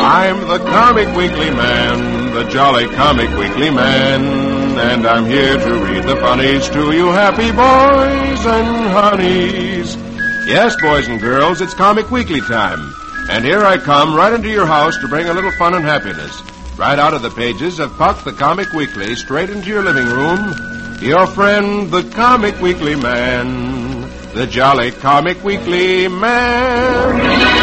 I'm the Comic Weekly Man, the jolly Comic Weekly Man, and I'm here to read the funnies to you happy boys and honeys. Yes, boys and girls, it's Comic Weekly time. And here I come right into your house to bring a little fun and happiness. Right out of the pages of Puck the Comic Weekly, straight into your living room. Your friend, the Comic Weekly Man, the jolly Comic Weekly Man.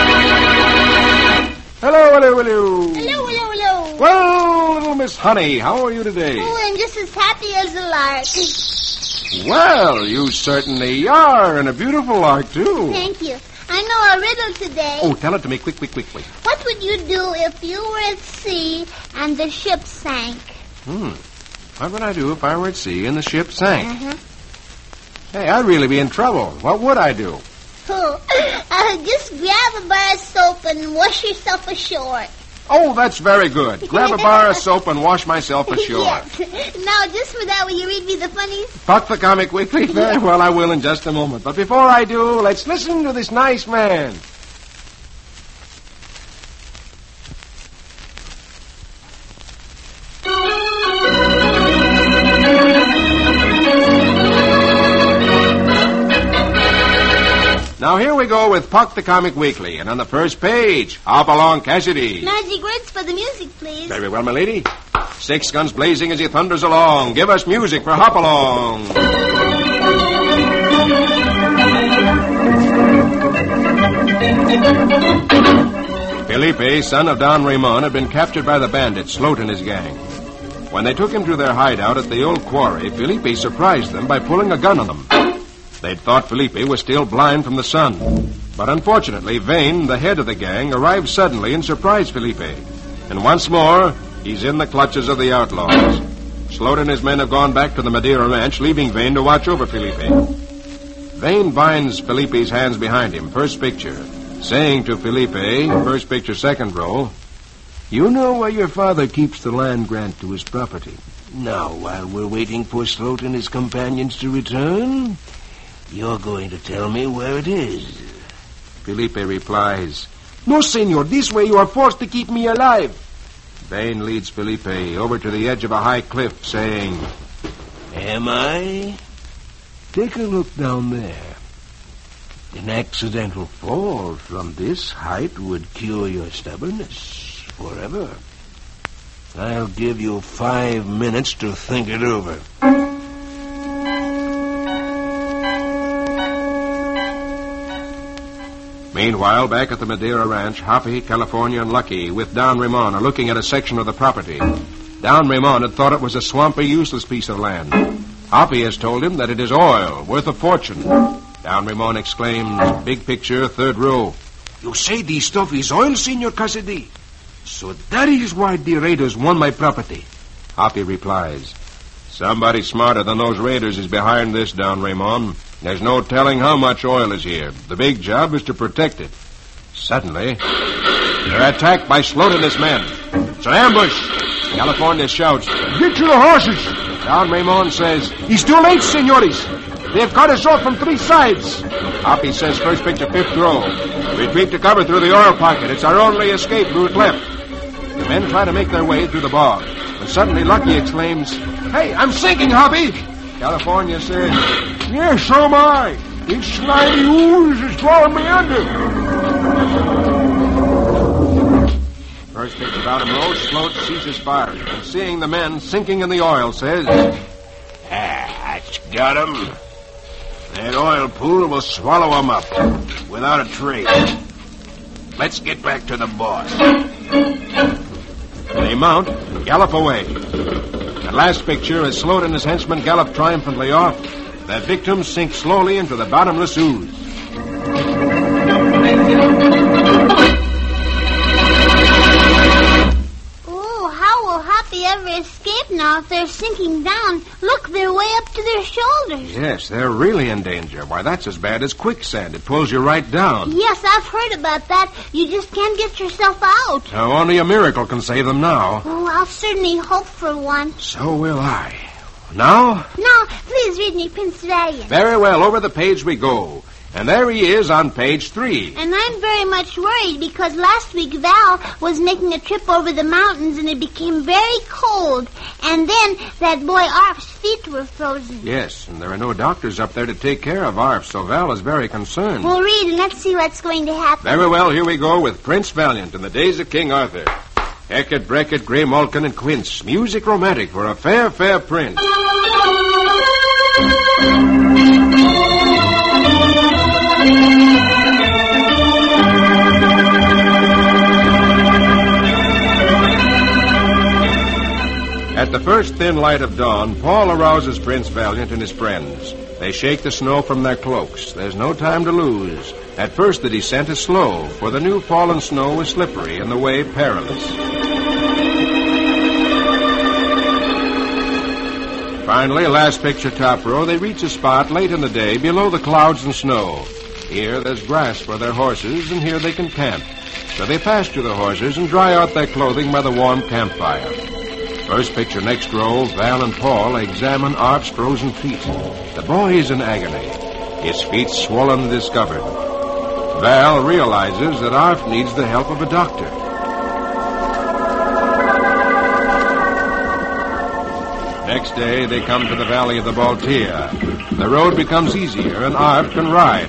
Hello, hello, hello. Hello, hello, hello. Well, little Miss Honey, how are you today? Oh, I'm just as happy as a lark. Well, you certainly are, and a beautiful lark, too. Thank you. I know a riddle today. Oh, tell it to me quick. What would you do if you were at sea and the ship sank? What would I do if I were at sea and the ship sank? Uh-huh. Hey, I'd really be in trouble. What would I do? Oh, just grab a bar of soap and wash yourself ashore. Oh, that's very good. Grab a bar of soap and wash myself ashore. Yes. Now, just for that, will you read me the funnies? Puck the Comic Weekly? Very well, I will in just a moment. But before I do, let's listen to this nice man. Now, here we go with Puck the Comic Weekly. And on the first page, Hop Along Cassidy. Magic words for the music, please. Very well, my lady. 6 guns blazing as he thunders along. Give us music for Hop Along. Felipe, son of Don Ramon, had been captured by the bandits, Sloat and his gang. When they took him to their hideout at the old quarry, Felipe surprised them by pulling a gun on them. They'd thought Felipe was still blind from the sun. But unfortunately, Vane, the head of the gang, arrived suddenly and surprised Felipe. And once more, he's in the clutches of the outlaws. Sloat and his men have gone back to the Madeira Ranch, leaving Vane to watch over Felipe. Vane binds Felipe's hands behind him, first picture, saying to Felipe, first picture, second row, "You know where your father keeps the land grant to his property. Now, while we're waiting for Sloat and his companions to return, you're going to tell me where it is." Felipe replies, "No, senor. This way you are forced to keep me alive." Vane leads Felipe over to the edge of a high cliff, saying, "Am I? Take a look down there. An accidental fall from this height would cure your stubbornness forever. I'll give you 5 minutes to think it over." Meanwhile, back at the Madeira Ranch, Hoppy, California, and Lucky, with Don Ramon, are looking at a section of the property. Don Ramon had thought it was a swampy, useless piece of land. Hoppy has told him that it is oil, worth a fortune. Don Ramon exclaims, big picture, third row, "You say this stuff is oil, Senor Cassidy? So that is why the raiders won my property." Hoppy replies, "Somebody smarter than those raiders is behind this, Don Ramon. There's no telling how much oil is here. The big job is to protect it." Suddenly, they're attacked by Sloat and his men. "It's an ambush!" California shouts, "Get to the horses!" Don Ramon says, "It's too late, senores. They've cut us off from 3 sides." Hoppy says, first picture, 5th row, "Retreat to cover through the oil pocket. It's our only escape route left." The men try to make their way through the bog. But suddenly Lucky exclaims, "Hey, I'm sinking, Hoppy!" California says, "Yes, so am I. This slimy ooze is drawing me under." First picture, bottom row, Sloat ceases firing, and seeing the men sinking in the oil, says, "That's got 'em. That oil pool will swallow 'em up without a trace. Let's get back to the boss." They mount and gallop away. The last picture, as Sloat and his henchmen gallop triumphantly off, their victims sink slowly into the bottomless ooze. Oh, how will Hoppy ever escape now if they're sinking down? Look, they're way up to their shoulders. Yes, they're really in danger. Why, that's as bad as quicksand. It pulls you right down. Yes, I've heard about that. You just can't get yourself out. So only a miracle can save them now. Oh, I'll certainly hope for one. So will I. Now? Now, please read me Prince Valiant. Very well, over the page we go. And there he is on page 3. And I'm very much worried because last week Val was making a trip over the mountains and it became very cold. And then that boy Arf's feet were frozen. Yes, and there are no doctors up there to take care of Arf, so Val is very concerned. Well, read and let's see what's going to happen. Very well, here we go with Prince Valiant in the days of King Arthur. Hecate, Brecket, Grey Malkin, and Quince. Music romantic for a fair, fair prince. At the first thin light of dawn, Paul arouses Prince Valiant and his friends. They shake the snow from their cloaks. There's no time to lose. At first the descent is slow, for the new fallen snow is slippery and the way perilous. Finally, last picture top row, they reach a spot late in the day below the clouds and snow. Here there's grass for their horses, and here they can camp. So they pasture the horses and dry out their clothing by the warm campfire. First picture next row, Val and Paul examine Arf's frozen feet. The boy is in agony. His feet swollen and discovered. Val realizes that Arf needs the help of a doctor. Next day, they come to the valley of the Baltea. The road becomes easier, and Arf can ride.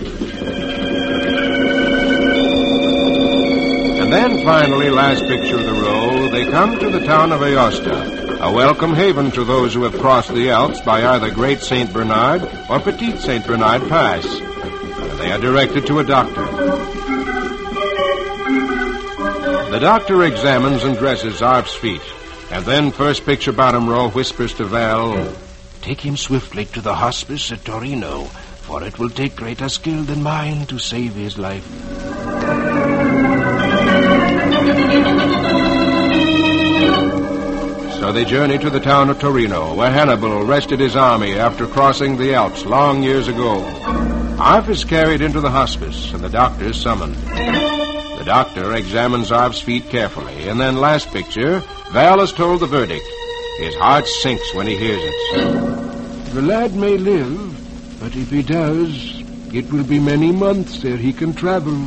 And then, finally, last picture of the row, they come to the town of Aosta, a welcome haven to those who have crossed the Alps by either Great St. Bernard or Petit St. Bernard Pass. They are directed to a doctor. The doctor examines and dresses Arf's feet, and then, first picture bottom row, whispers to Val, "Take him swiftly to the hospice at Torino, for it will take greater skill than mine to save his life." So they journey to the town of Torino, where Hannibal rested his army after crossing the Alps long years ago. Arf is carried into the hospice, and the doctor is summoned. The doctor examines Arf's feet carefully, and then last picture, Val is told the verdict. His heart sinks when he hears it. "The lad may live, but if he does, it will be many months ere he can travel."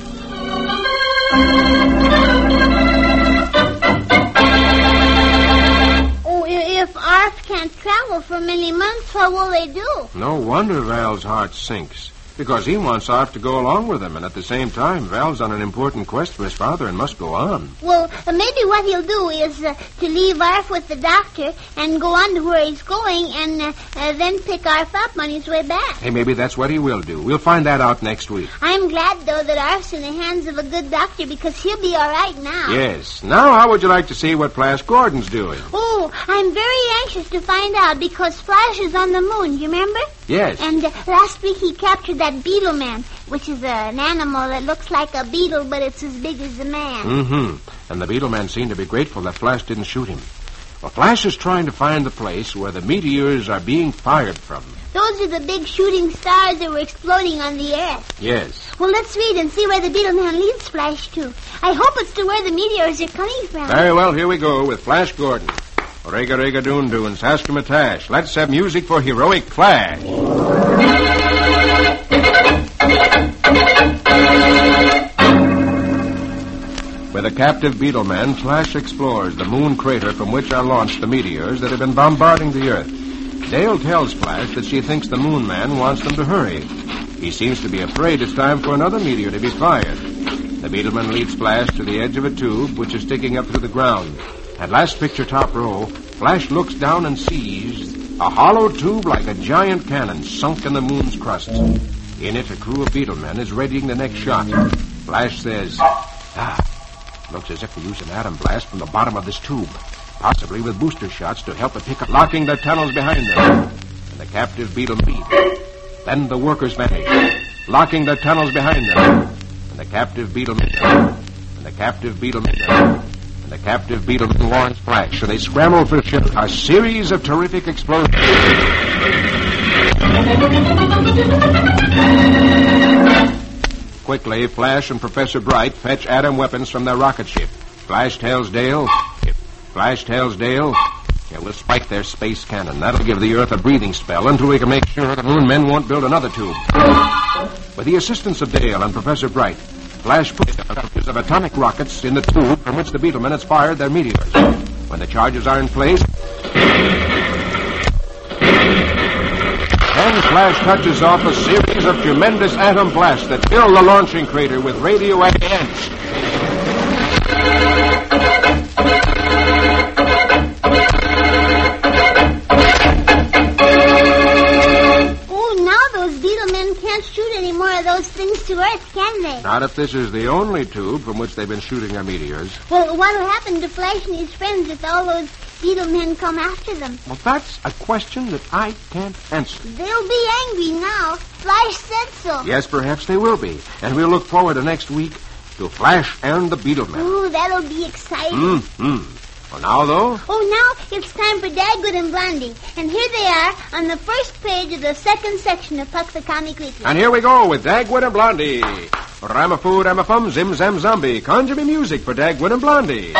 If Arf can't travel for many months, what will they do? No wonder Val's heart sinks, because he wants Arf to go along with him, and at the same time, Val's on an important quest for his father and must go on. Well, maybe what he'll do is to leave Arf with the doctor and go on to where he's going and then pick Arf up on his way back. Hey, maybe that's what he will do. We'll find that out next week. I'm glad, though, that Arf's in the hands of a good doctor because he'll be all right now. Yes. Now, how would you like to see what Flash Gordon's doing? Oh, I'm very anxious to find out because Flash is on the moon, you remember? Yes. And last week he captured that beetle man, which is an animal that looks like a beetle, but it's as big as a man. Mm-hmm. And the beetle man seemed to be grateful that Flash didn't shoot him. Well, Flash is trying to find the place where the meteors are being fired from. Those are the big shooting stars that were exploding on the Earth. Yes. Well, let's read and see where the beetle man leads Flash to. I hope it's to where the meteors are coming from. Very well, here we go with Flash Gordon. Rega Rega Doon Doon, Saskimatash. Let's have music for heroic Flash. With a captive beetle man, Flash explores the moon crater from which are launched the meteors that have been bombarding the Earth. Dale tells Flash that she thinks the moon man wants them to hurry. He seems to be afraid it's time for another meteor to be fired. The beetleman leads Flash to the edge of a tube which is sticking up through the ground. At last picture top row, Flash looks down and sees a hollow tube like a giant cannon sunk in the moon's crust. In it, a crew of beetlemen is readying the next shot. Flash says, looks as if they use an atom blast from the bottom of this tube, possibly with booster shots to help it pick up, locking their tunnels behind them. And the captive beetle lead. Then the workers vanish, locking their tunnels behind them. And the captive beetlemen, and the captive beetlemen, the captive beetleman warns Flash, and they scramble for shelter. A series of terrific explosions. Quickly, Flash and Professor Bright fetch atom weapons from their rocket ship. Flash tells Dale, yeah, we'll spike their space cannon. That'll give the Earth a breathing spell until we can make sure the moon men won't build another tube. With the assistance of Dale and Professor Bright, Flash put a series of atomic rockets in the tube from which the Beetlemen had fired their meteors. When the charges are in place, then Flash touches off a series of tremendous atom blasts that fill the launching crater with radioactive ants. Shoot any more of those things to Earth, can they? Not if this is the only tube from which they've been shooting their meteors. Well, what'll happen to Flash and his friends if all those Beetlemen come after them? Well, that's a question that I can't answer. They'll be angry now. Flash said so. Yes, perhaps they will be. And we'll look forward to next week to Flash and the Beetlemen. Ooh, that'll be exciting. Well, now, though? Oh, now it's time for Dagwood and Blondie. And here they are on the first page of the second section of Puck the Comic Weekly. And here we go with Dagwood and Blondie. Ramafood, Ramafum, Zim Zam Zombie. Conjure me music for Dagwood and Blondie.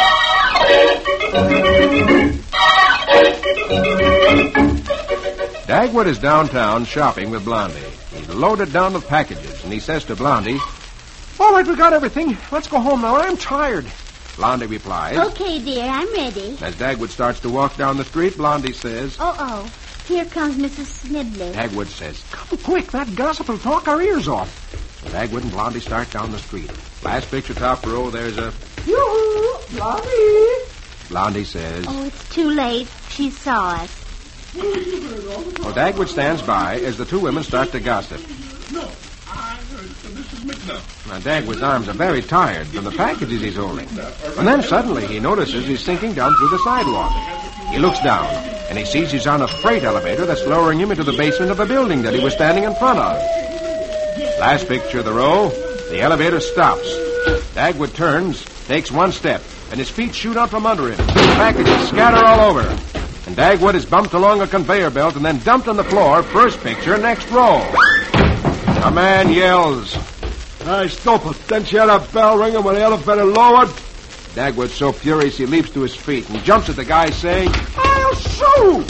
Dagwood is downtown shopping with Blondie. He's loaded down with packages, and he says to Blondie, "All right, we got everything. Let's go home now. I'm tired." Blondie replies, "Okay, dear, I'm ready." As Dagwood starts to walk down the street, Blondie says, "Uh-oh, here comes Mrs. Snibbly." Dagwood says, "Come quick, that gossip will talk our ears off." So Dagwood and Blondie start down the street. Last picture, top row, there's a... Yoo-hoo, Blondie! Blondie says, "Oh, it's too late. She saw us." Well, Dagwood stands by as the two women start to gossip. No, I heard from Mrs. McNutt. Now, Dagwood's arms are very tired from the packages he's holding. And then suddenly he notices he's sinking down through the sidewalk. He looks down, and he sees he's on a freight elevator that's lowering him into the basement of the building that he was standing in front of. Last picture of the row, the elevator stops. Dagwood turns, takes one step, and his feet shoot out from under him. The packages scatter all over. And Dagwood is bumped along a conveyor belt and then dumped on the floor, first picture, next row. A man yells, "Hey, stop it. Didn't you hear that bell ringing when the elevator lowered?" Dagwood's so furious he leaps to his feet and jumps at the guy saying, "I'll shoot!"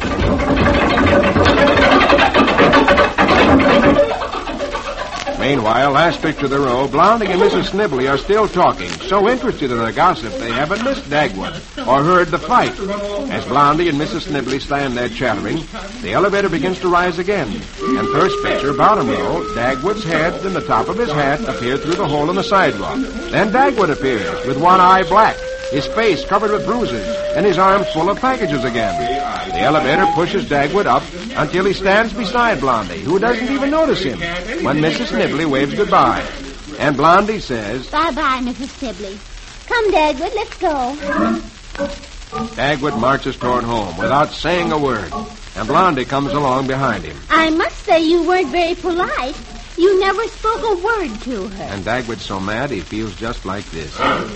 Meanwhile, last picture of the row, Blondie and Mrs. Snibbly are still talking, so interested in their gossip they haven't missed Dagwood or heard the fight. As Blondie and Mrs. Snibbly stand there chattering, the elevator begins to rise again. And first picture, bottom row, Dagwood's head and the top of his hat appear through the hole in the sidewalk. Then Dagwood appears with one eye black, his face covered with bruises, and his arms full of packages again. The elevator pushes Dagwood up until he stands beside Blondie, who doesn't even notice him, when Mrs. Snibbly waves goodbye. And Blondie says, "Bye-bye, Mrs. Snibbly. Come, Dagwood, let's go." Dagwood marches toward home without saying a word, and Blondie comes along behind him. "I must say you weren't very polite. You never spoke a word to her." And Dagwood's so mad he feels just like this.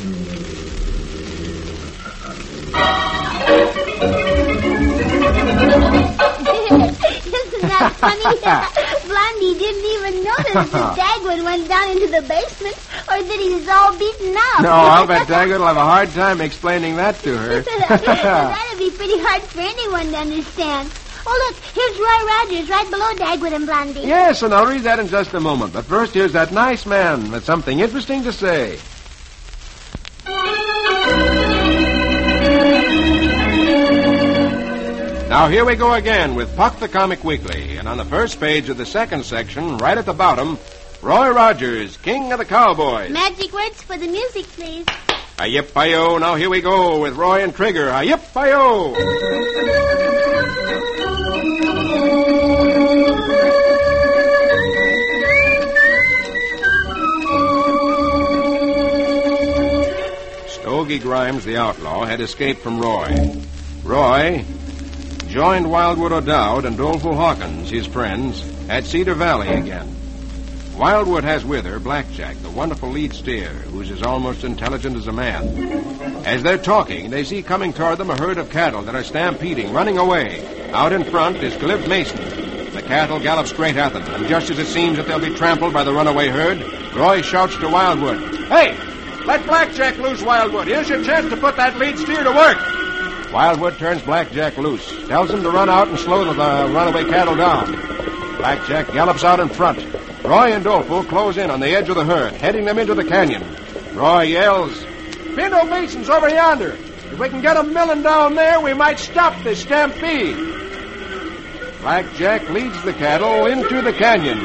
Isn't that funny? Blondie didn't even notice that Dagwood went down into the basement or that he was all beaten up. No, I'll bet Dagwood will have a hard time explaining that to her. That'd be pretty hard for anyone to understand. Oh, look, here's Roy Rogers right below Dagwood and Blondie. Yes, and I'll read that in just a moment. But first, here's that nice man with something interesting to say. Now, here we go again with Puck the Comic Weekly. And on the first page of the second section, right at the bottom, Roy Rogers, King of the Cowboys. Magic words for the music, please. Hi-yip-hi-yo. Now, here we go with Roy and Trigger. Hi-yip-hi-yo. Stogie Grimes, the outlaw, had escaped from Roy. Roy joined Wildwood O'Dowd and Doleful Hawkins, his friends, at Cedar Valley again. Wildwood has with her Blackjack, the wonderful lead steer, who's as almost intelligent as a man. As they're talking, they see coming toward them a herd of cattle that are stampeding, running away. Out in front is Cliff Mason. The cattle gallop straight at them, and just as it seems that they'll be trampled by the runaway herd, Roy shouts to Wildwood, "Hey! Let Blackjack loose, Wildwood. Here's your chance to put that lead steer to work." Wildwood turns Blackjack loose, tells him to run out and slow the runaway cattle down. Blackjack gallops out in front. Roy and Dolfo close in on the edge of the herd, heading them into the canyon. Roy yells, Pinto Mason's over yonder. If we can get 'em milling down there, we might stop this stampede. Blackjack leads the cattle into the canyon.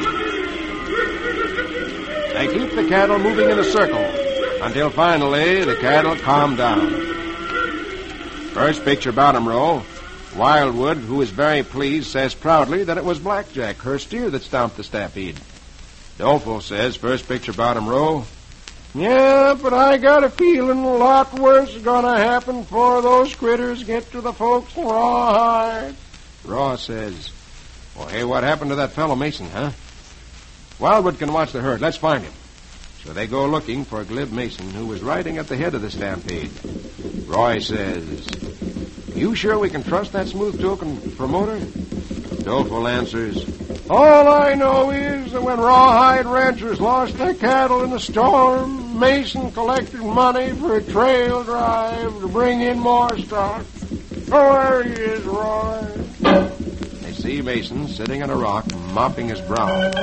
They keep the cattle moving in a circle until finally the cattle calm down. First picture, bottom row. Wildwood, who is very pleased, says proudly that it was Blackjack, her steer, that stomped the stampede. Dolfo says, first picture, bottom row, Yeah, but I got a feeling a lot worse is going to happen before those critters get to the folks in Rawhide. Raw says, well, hey, what happened to that fellow Mason, huh? Wildwood can watch the herd. Let's find him. So they go looking for Glib Mason, who was riding at the head of the stampede. Roy says, you sure we can trust that smooth-talking promoter? Dolfo answers, all I know is that when Rawhide ranchers lost their cattle in the storm, Mason collected money for a trail drive to bring in more stock. Oh, there he is, Roy. They see Mason sitting on a rock, mopping his brow.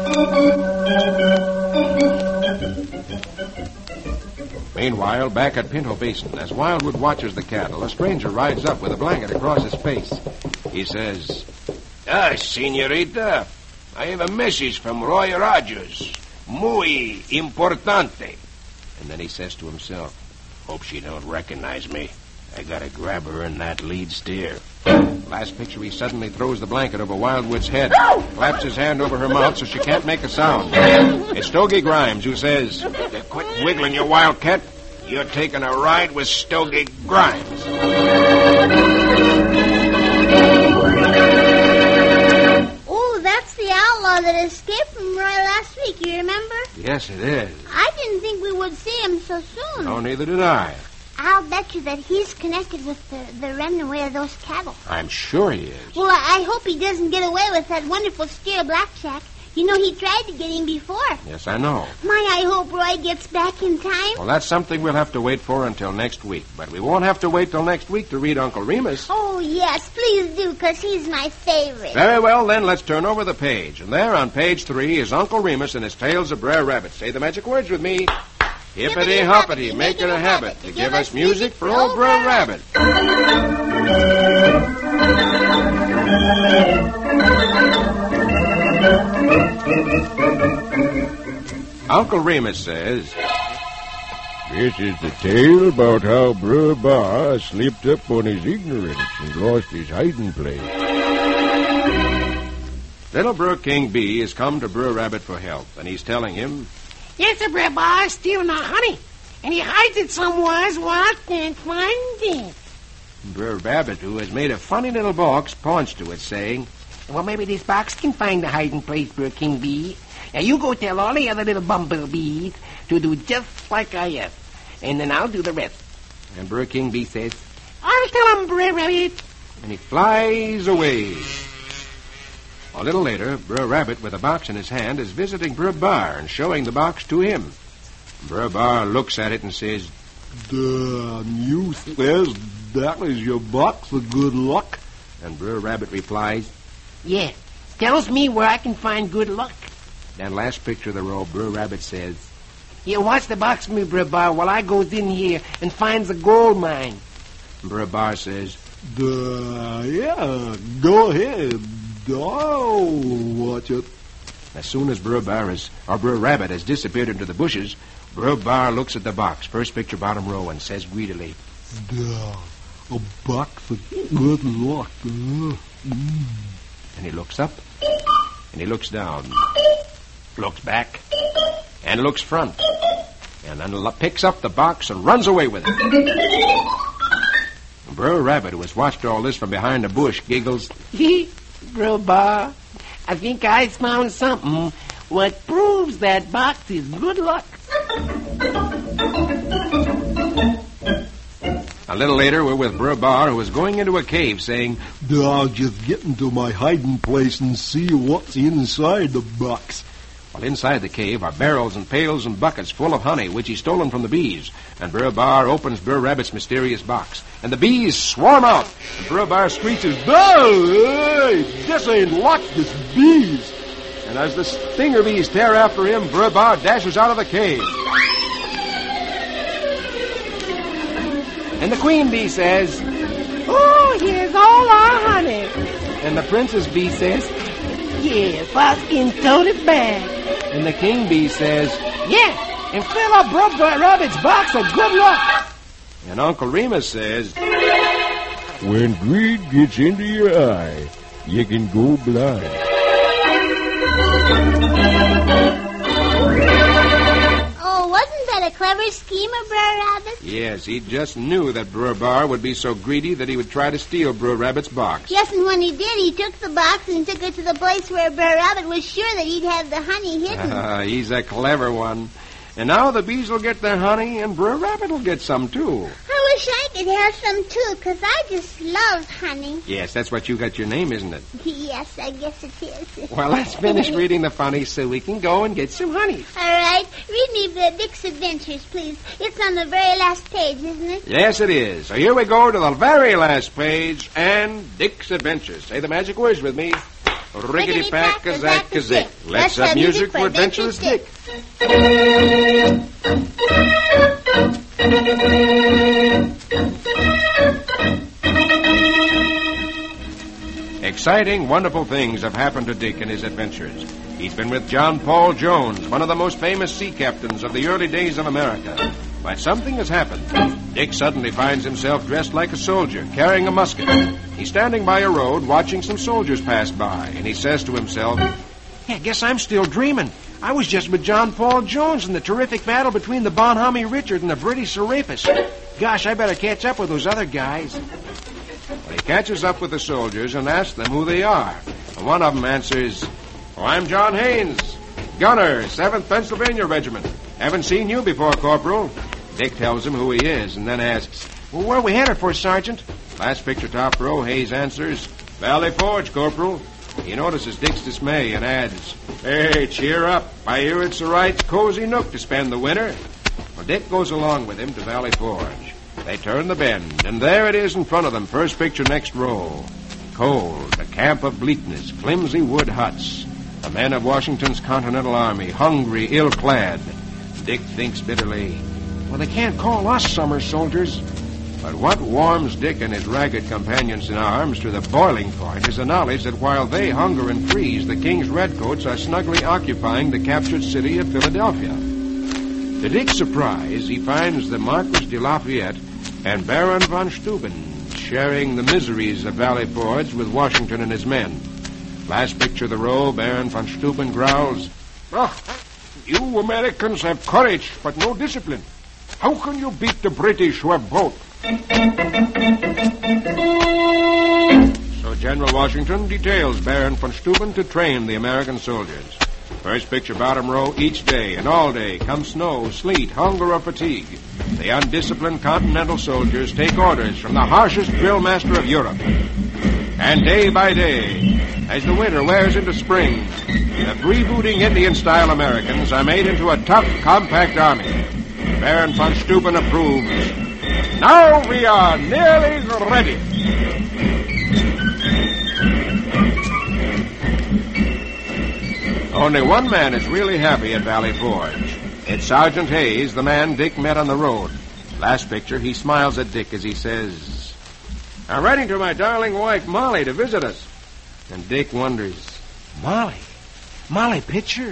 Meanwhile, back at Pinto Basin, as Wildwood watches the cattle, a stranger rides up with a blanket across his face. He says, Senorita, I have a message from Roy Rogers. Muy importante. And then he says to himself, hope she don't recognize me. I gotta grab her in that lead steer. Last picture, he suddenly throws the blanket over Wildwood's head, claps his hand over her mouth so she can't make a sound. It's Stogie Grimes, who says, quit wiggling, you wildcat. You're taking a ride with Stogie Grimes. Oh, that's the outlaw that escaped from Roy last week, you remember? Yes, it is. I didn't think we would see him so soon. No, neither did I. I'll bet you that he's connected with the runaway of those cattle. I'm sure he is. Well, I hope he doesn't get away with that wonderful steer, Blackjack. You know, he tried to get him before. Yes, I know. I hope Roy gets back in time. Well, that's something we'll have to wait for until next week. But we won't have to wait till next week to read Uncle Remus. Oh, yes, please do, because he's my favorite. Very well, then, let's turn over the page. And there on page 3 is Uncle Remus and his Tales of Brer Rabbit. Say the magic words with me. Hippity-hoppity, make it a habit to give us music for old Brer Rabbit. Uncle Remus says, this is the tale about how Brer Bar slipped up on his ignorance and lost his hiding place. Little Brer King Bee has come to Brer Rabbit for help, and he's telling him, yes, the Brer Bar is stealing our honey, and he hides it somewhere where I can't find it. Brer Rabbit, who has made a funny little box, points to it, saying, well, maybe this box can find the hiding place, Brer King Bee. Now, you go tell all the other little bumblebees to do just like I am, and then I'll do the rest. And Brer King Bee says, I'll tell them, Brer Rabbit. And he flies away. A little later, Brer Rabbit, with a box in his hand, is visiting Brer Bar and showing the box to him. Brer Bar looks at it and says, you says that is your box of good luck? And Brer Rabbit replies, yes, tells me where I can find good luck. That last picture of the row, Brer Rabbit says, you watch the box for me, Brer Bar, while I goes in here and finds a gold mine. Brer Bar says, yeah, go ahead. I'll watch it. As soon as Brer Rabbit has disappeared into the bushes, Brer Bar looks at the box, first picture, bottom row, and says greedily, a box of good luck. And he looks up, and he looks down, looks back, and looks front, and then picks up the box and runs away with it. Brer Rabbit, who has watched all this from behind a bush, giggles, Brer Bar, I think I found something what proves that box is good luck. A little later, we're with Brer Bar, who is going into a cave, saying, I'll just get into my hiding place and see what's inside the box. Well, inside the cave are barrels and pails and buckets full of honey, which he's stolen from the bees. And Brer Bar opens Brer Rabbit's mysterious box, and the bees swarm out. And Brer Bar screeches, Hey, this ain't luck, this bees. And as the stinger bees tear after him, Brother Bar dashes out of the cave. And the queen bee says, "Oh, here's all our honey." and the princess bee says, Yes, I can tote it back. and the king bee says, Yeah, and fill up Brother Rabbit's box of good luck. and Uncle Remus says, When greed gets into your eye, you can go blind. Oh, wasn't that a clever scheme of Brer Rabbit? yes, he just knew that Brother Bar would be so greedy that he would try to steal Brother Rabbit's box. Yes, and when he did, he took the box and took it to the place where Brer Rabbit was sure that he'd have the honey hidden. He's a clever one. And now the bees will get their honey, and Brother Rabbit will get some, too. I wish I could have some, too, because I just love honey. Yes, that's what you got your name, isn't it? Yes, I guess it is. Well, let's finish reading the funny so we can go and get some honey. All right. Read me the Dick's Adventures, please. It's on the very last page, isn't it? Yes, it is. So here we go to the very last page, and Dick's Adventures. Say the magic words with me. Rickety-pack-a-zack-a-zick. Let's have music for Adventurous Dick. Exciting, wonderful things have happened to Dick in his adventures. He's been with John Paul Jones, one of the most famous sea captains of the early days of America. But something has happened. Dick suddenly finds himself dressed like a soldier, carrying a musket. He's standing by a road watching some soldiers pass by, and he says to himself, "Hey, I guess I'm still dreaming. I was just with John Paul Jones in the terrific battle between the Bonhomme Richard and the British Serapis. Gosh, I better catch up with those other guys." Well, he catches up with the soldiers and asks them who they are. And one of them answers, "Oh, I'm John Haynes, gunner, 7th Pennsylvania Regiment. Haven't seen you before, Corporal." Dick tells him who he is and then asks, "Well, where are we headed for, Sergeant?" Last picture top row, Hayes answers, "Valley Forge, Corporal." He notices Dick's dismay and adds, "Hey, cheer up. I hear it's the right cozy nook to spend the winter." Well, Dick goes along with him to Valley Forge. They turn the bend, and there it is in front of them, first picture next row. Cold, a camp of bleakness, flimsy wood huts. The men of Washington's Continental Army, hungry, ill-clad. Dick thinks bitterly, well, they can't call us summer soldiers. But what warms Dick and his ragged companions in arms to the boiling point is the knowledge that while they hunger and freeze, the King's redcoats are snugly occupying the captured city of Philadelphia. To Dick's surprise, he finds the Marquis de Lafayette and Baron von Steuben sharing the miseries of Valley Forge with Washington and his men. Last picture of the row, Baron von Steuben growls, "Ah, you Americans have courage, but no discipline. How can you beat the British who have both?" So General Washington details Baron von Steuben to train the American soldiers. First picture, bottom row, each day and all day, come snow, sleet, hunger, or fatigue. The undisciplined Continental soldiers take orders from the harshest drill master of Europe. And day by day, as the winter wears into spring, the freebooting Indian-style Americans are made into a tough, compact army. Baron von Steuben approves. Now we are nearly ready. Only one man is really happy at Valley Forge. It's Sergeant Hayes, the man Dick met on the road. Last picture, he smiles at Dick as he says, "I'm writing to my darling wife, Molly, to visit us." And Dick wonders, Molly? Molly Pitcher?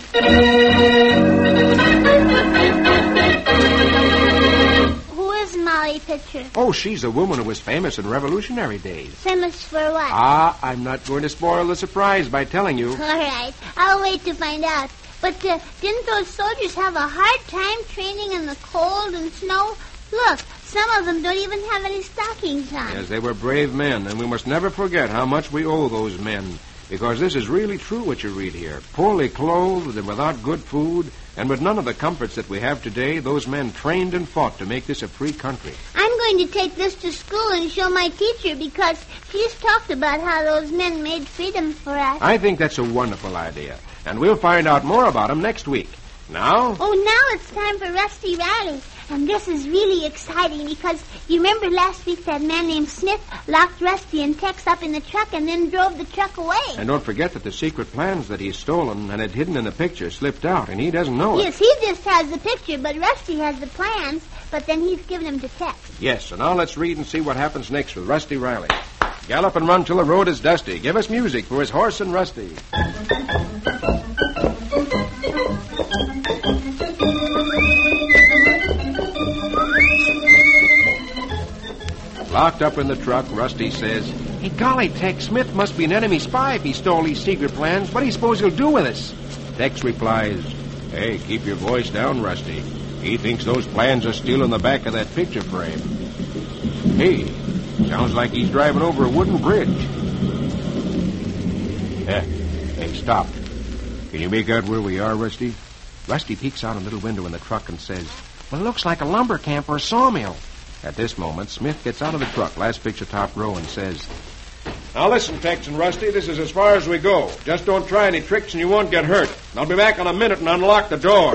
Who is Molly Pitcher? Oh, she's a woman who was famous in Revolutionary days. Famous for what? I'm not going to spoil the surprise by telling you. All right. I'll wait to find out. But didn't those soldiers have a hard time training in the cold and snow? Look, some of them don't even have any stockings on. Yes, they were brave men, and we must never forget how much we owe those men. Because this is really true what you read here. Poorly clothed and without good food, and with none of the comforts that we have today, those men trained and fought to make this a free country. I'm going to take this to school and show my teacher because she's talked about how those men made freedom for us. I think that's a wonderful idea, and we'll find out more about them next week. Now? Oh, now it's time for Rusty Riley. And this is really exciting because you remember last week that man named Smith locked Rusty and Tex up in the truck and then drove the truck away. And don't forget that the secret plans that he's stolen and had hidden in the picture slipped out, and he doesn't know it. Yes, he just has the picture, but Rusty has the plans, but then he's given them to Tex. Yes, so now let's read and see what happens next with Rusty Riley. Gallop and run till the road is dusty. Give us music for his horse and Rusty. Locked up in the truck, Rusty says, Hey, golly, Tex, Smith must be an enemy spy if he stole these secret plans. What do you suppose he'll do with us? Tex replies, Hey, keep your voice down, Rusty. He thinks those plans are still in the back of that picture frame. Hey, sounds like he's driving over a wooden bridge. Hey, stop. Can you make out where we are, Rusty? Rusty peeks out a little window in the truck and says, Well, it looks like a lumber camp or a sawmill. At this moment, Smith gets out of the truck, last picture top row, and says, Now listen, Tex and Rusty, this is as far as we go. Just don't try any tricks and you won't get hurt. I'll be back in a minute and unlock the door.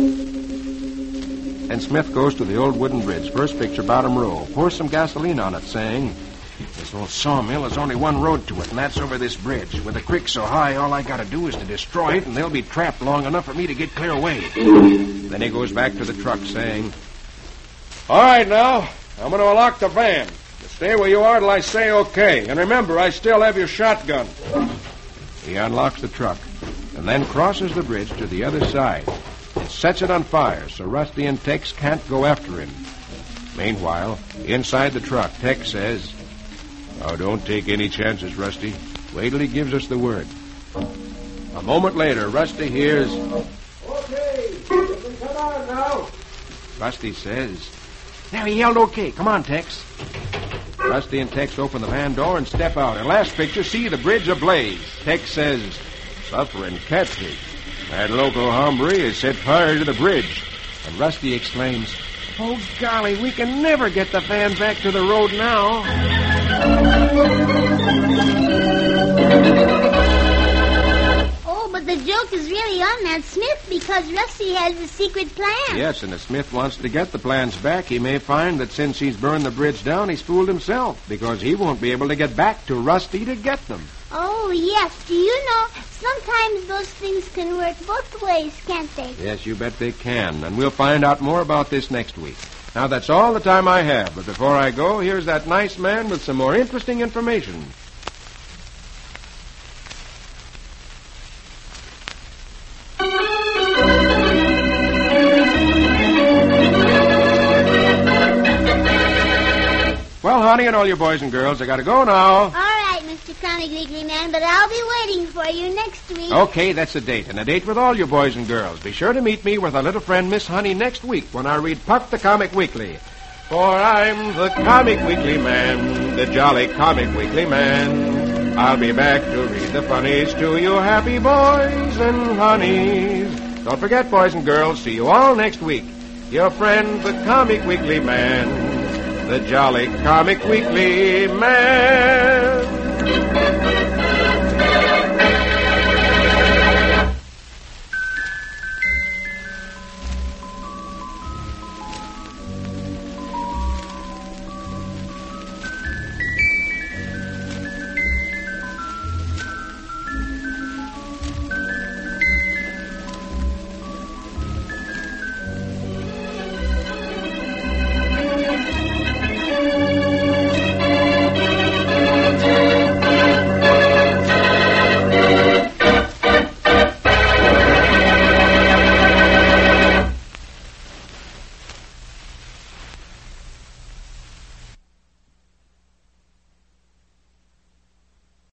And Smith goes to the old wooden bridge, first picture, bottom row, pours some gasoline on it, saying, This old sawmill has only one road to it, and that's over this bridge. With the creek so high, all I gotta do is to destroy it, and they'll be trapped long enough for me to get clear away. Then he goes back to the truck, saying, All right, now, I'm going to unlock the van. You stay where you are till I say okay. And remember, I still have your shotgun. He unlocks the truck and then crosses the bridge to the other side and sets it on fire so Rusty and Tex can't go after him. Meanwhile, inside the truck, Tex says, Now, don't take any chances, Rusty. Wait till he gives us the word. A moment later, Rusty hears, Okay, you can come on now. Rusty says, There, he yelled okay. Come on, Tex. Rusty and Tex open the van door and step out. And last picture, see the bridge ablaze. Tex says, Suffering catfish. That local hombre has set fire to the bridge. And Rusty exclaims, Oh, golly, we can never get the van back to the road now. Oh, but the joke is really on that Smith because Rusty has the secret plan. Yes, and if Smith wants to get the plans back, he may find that since he's burned the bridge down, he's fooled himself, because he won't be able to get back to Rusty to get them. Oh, yes. Do you know, sometimes those things can work both ways, can't they? Yes, you bet they can, and we'll find out more about this next week. Now, that's all the time I have, but before I go, here's that nice man with some more interesting information. Well, honey, and all you boys and girls, I gotta go now. All right, Mr. Comic Weekly Man, but I'll be waiting for you next week. Okay, that's a date, and a date with all you boys and girls. Be sure to meet me with our little friend Miss Honey next week when I read Puck the Comic Weekly. For I'm the Comic Weekly Man, the jolly Comic Weekly Man. I'll be back to read the funnies to you happy boys and honeys. Don't forget, boys and girls, see you all next week. Your friend, the Comic Weekly Man, the jolly Comic Weekly Man.